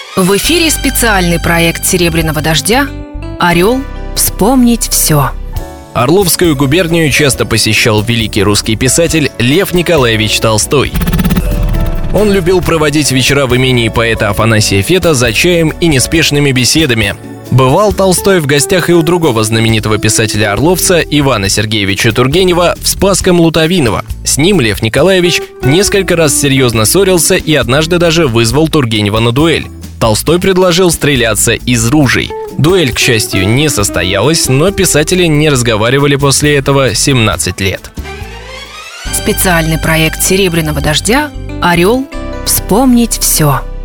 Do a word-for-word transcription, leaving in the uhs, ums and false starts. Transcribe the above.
В эфире специальный проект «Серебряного дождя» «Орел. Вспомнить все». Орловскую губернию часто посещал великий русский писатель Лев Николаевич Толстой. Он любил проводить вечера в имении поэта Афанасия Фета за чаем и неспешными беседами. Бывал Толстой в гостях и у другого знаменитого писателя-орловца Ивана Сергеевича Тургенева в Спасском Лутовиново. С ним Лев Николаевич несколько раз серьезно ссорился и однажды даже вызвал Тургенева на дуэль. Толстой предложил стреляться из ружей. Дуэль, к счастью, не состоялась, но писатели не разговаривали после этого семнадцать лет. Специальный проект «Серебряного дождя» «Орел. Вспомнить все».